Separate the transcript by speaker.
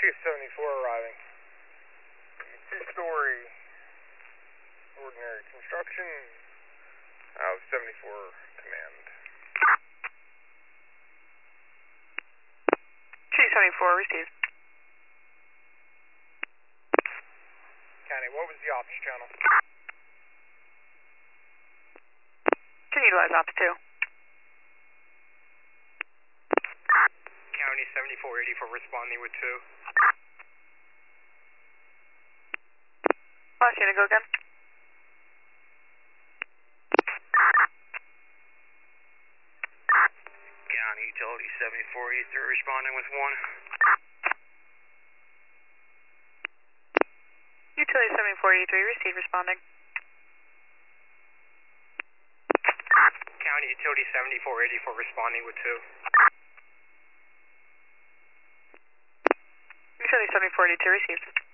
Speaker 1: Chief 74 arriving. Two-story ordinary construction. 74 command.
Speaker 2: Chief 74 received.
Speaker 1: County, what was the ops channel?
Speaker 2: Can utilize ops 2.
Speaker 1: County 7484 responding with 2.
Speaker 2: Last unit, go again.
Speaker 1: County Utility 7483 responding with 1.
Speaker 2: Utility 7483 received, responding.
Speaker 1: County Utility 7484 responding with 2.
Speaker 2: Utility 7482 received.